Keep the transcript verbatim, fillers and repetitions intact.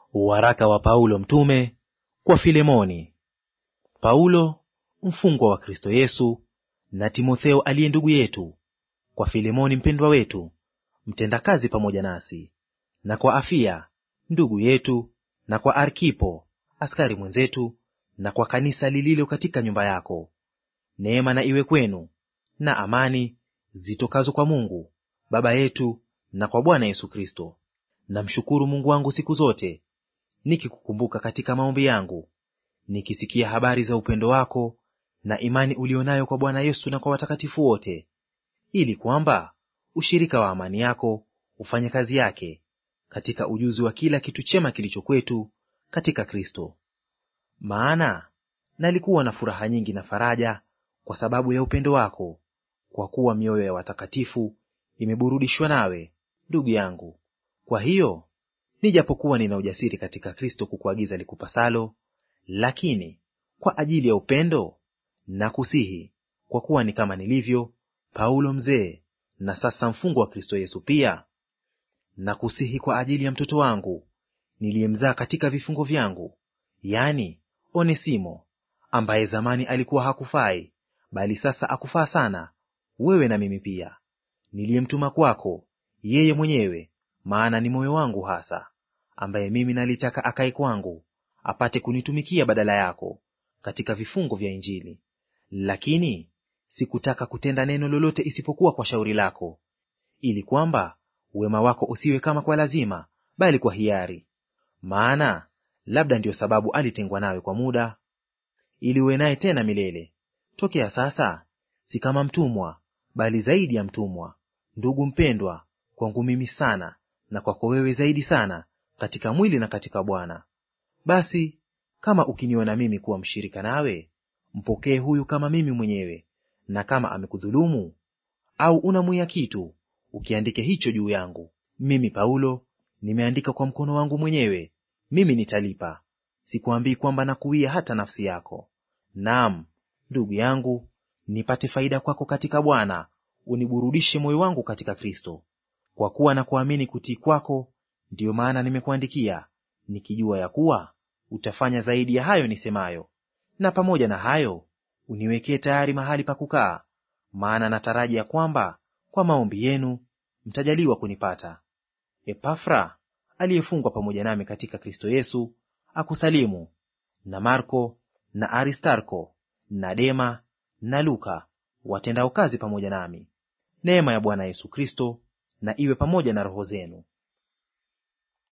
Waraka wa Paulo mtume kwa Filemoni. Paulo mfungwa wa Kristo Yesu, na Timotheo aliye ndugu yetu, kwa Filemoni mpendwa wetu, mtendakazi pamoja nasi, na kwa Afia ndugu yetu, na kwa Arkipo askari mwenzetu, na kwa kanisa lililo katika nyumba yako. Neema na iwe kwenu na amani zitokazo kwa Mungu Baba yetu na kwa Bwana Yesu Kristo. Namshukuru Mungu wangu siku zote, nikikukumbuka katika maombi yangu, nikisikia habari za upendo wako na imani ulionayo kwa Bwana Yesu na kwa watakatifu wote, ili kwamba ushirika wa amani yako ufanye kazi yake katika ujuzi wa kila kitu chema kilicho kwetu katika Kristo. Maana nalikuwa na furaha nyingi na faraja kwa sababu ya upendo wako, kwa kuwa mioyo ya watakatifu imeburudishwa nawe, ndugu yangu. Kwa hiyo nijapokuwa nina ujasiri katika Kristo kukuagiza likupasalo, lakini kwa ajili ya upendo nakusihi, kwa kuwa ni kama nilivyo Paulo mzee, na sasa mfungwa wa Kristo Yesu pia, nakusihi kwa ajili ya mtoto wangu niliyemzaa katika vifungo vyangu, yani Onesimo, ambaye zamani alikuwa hakufai, bali sasa akufaa sana, wewe na mimi pia, niliyemtuma kwako yeye mwenyewe, maana ni moyo wangu hasa, ambaye mimi nalitaka akae kwangu, apate kunitumikia badala yako katika vifungo vya Injili. Lakini sikutaka kutenda neno lolote isipokuwa kwa shauri lako, ili kwamba wema wako usiwe kama kwa lazima, bali kwa hiari. Maana labda ndiyo sababu alitengwa nawe kwa muda, ili uwe naye tena milele. Tokea sasa si kama mtumwa, bali zaidi ya mtumwa, ndugu mpendwa kwangu mimi sana, na kwako wewe zaidi sana, katika mwili na katika Bwana. Basi kama ukiniona mimi kuwa mshirika nawe, mpokee huyu kama mimi mwenyewe, na kama amekudhulumu au unamwia kitu, ukiandike hicho juu yangu. Mimi Paulo nimeandika kwa mkono wangu mwenyewe, mimi nitalipa. Sikuambii kwamba nakuwia hata nafsi yako. Naam, ndugu yangu, nipate faida kwako katika Bwana, uniburudishe moyo wangu katika Kristo. Kwa kuwa na kuamini kutii kwako, ndiyo maana nimekuandikia, nikijua ya kuwa utafanya zaidi ya hayo nisemayo. Na pamoja na hayo uniwekee tayari mahali pa kukaa, maana nataraji ya kwamba kwa maombi yenu mtajaliwa kunipata. Epafra aliyefungwa pamoja nami katika Kristo Yesu akusalimu, na Marko na Aristarko na Dema na Luka watendao kazi pamoja nami. Neema ya Bwana Yesu Kristo na iwe pamoja na roho zenu.